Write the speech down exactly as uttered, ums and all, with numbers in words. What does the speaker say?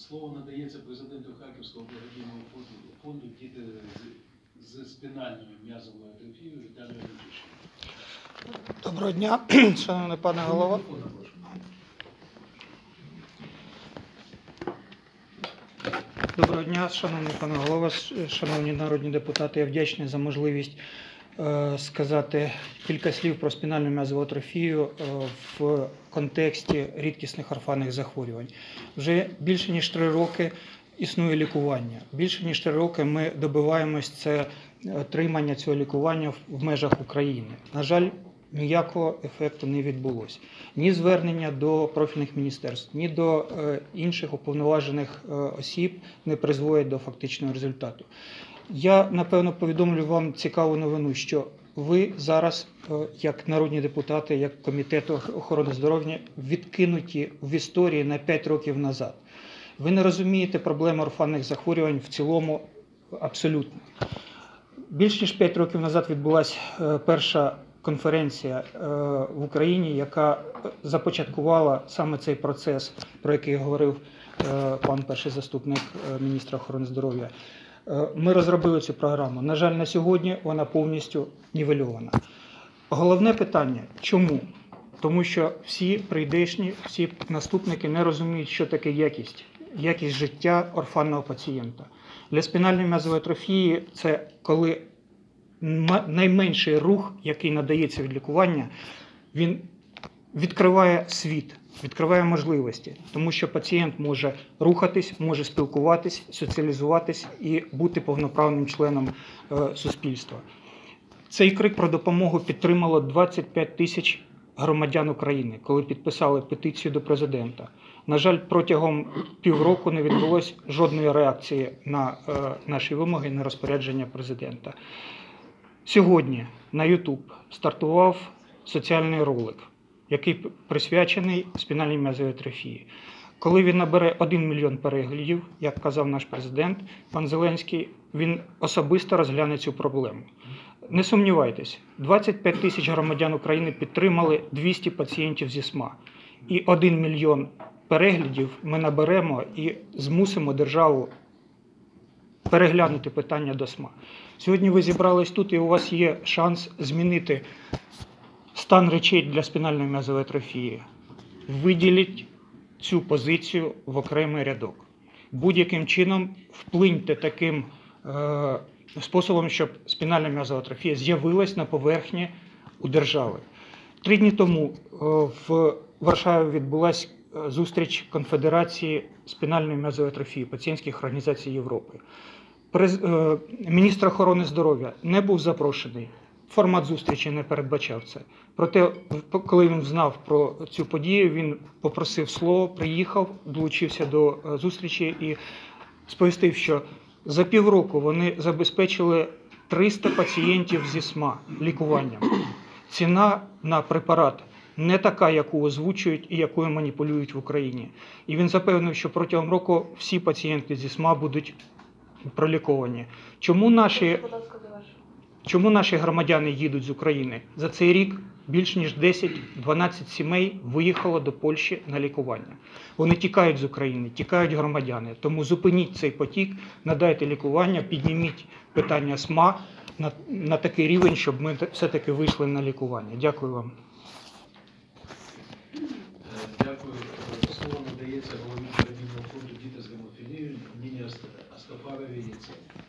Слово надається президенту Харківського благодійного фонду, фонду «Діти з, з спінальною м'язовою атрофією» Віталію Антишину. Доброго дня, шановний пане голова. Доброго дня, шановний пане голова, шановні народні депутати. Я вдячний за можливість е, сказати кілька слів про спінальну м'язову атрофію е, в контексті рідкісних орфанних захворювань. Вже більше ніж три роки існує лікування. Більше ніж три роки ми добиваємось це отримання цього лікування в межах України. На жаль, ніякого ефекту не відбулося. Ні звернення до профільних міністерств, ні до е, інших уповноважених е, осіб не призводять до фактичного результату. Я, напевно, повідомлю вам цікаву новину, що ви зараз, е, як народні депутати, як Комітет охорони здоров'я, відкинуті в історії на п'ять років назад. Ви не розумієте проблеми орфанних захворювань в цілому абсолютно. Більш ніж п'ять років назад відбулася е, перша конференція в Україні, яка започаткувала саме цей процес, про який говорив пан перший заступник міністра охорони здоров'я. Ми розробили цю програму. На жаль, на сьогодні вона повністю нівельована. Головне питання – чому? Тому що всі прийдешні, всі наступники не розуміють, що таке якість. Якість життя орфанного пацієнта. Для спінальної м'язової атрофії це коли найменший рух, який надається від лікування, він відкриває світ, відкриває можливості, тому що пацієнт може рухатись, може спілкуватись, соціалізуватись і бути повноправним членом е, суспільства. Цей крик про допомогу підтримало двадцять п'ять тисяч громадян України, коли підписали петицію до президента. На жаль, протягом півроку не відбулось жодної реакції на е, наші вимоги, на розпорядження президента. Сьогодні на YouTube стартував соціальний ролик, який присвячений спінальній м'язовій атрофії. Коли він набере один мільйон переглядів, як казав наш президент, пан Зеленський, він особисто розгляне цю проблему. Не сумнівайтесь, двадцять п'ять тисяч громадян України підтримали двісті пацієнтів зі СМА. І один мільйон переглядів ми наберемо і змусимо державу переглянути питання до СМА. Сьогодні ви зібрались тут і у вас є шанс змінити стан речей для спінальної м'язової атрофії. Виділіть цю позицію в окремий рядок. Будь-яким чином вплиньте таким е, способом, щоб спінальна м'язова атрофія з'явилась на поверхні у держави. Три дні тому е, в Варшаві відбулася зустріч Конфедерації спінальної м'язової атрофії пацієнтських організацій Європи. През... Міністр охорони здоров'я не був запрошений, формат зустрічі не передбачав це. Проте, коли він знав про цю подію, він попросив слово, приїхав, долучився до зустрічі і сповістив, що за півроку вони забезпечили триста пацієнтів зі СМА лікуванням. Ціна на препарат не така, яку озвучують і якою маніпулюють в Україні. І він запевнив, що протягом року всі пацієнти зі СМА будуть проліковані. Чому наші, чому наші громадяни їдуть з України? За цей рік більш ніж десять-дванадцять сімей виїхало до Польщі на лікування. Вони тікають з України, тікають громадяни. Тому зупиніть цей потік, надайте лікування, підніміть питання СМА на, на такий рівень, щоб ми все-таки вийшли на лікування. Дякую вам. Дякую. Слово надається голові благодійного фонду «Діти з гемофілією» Ніні Астафаровій.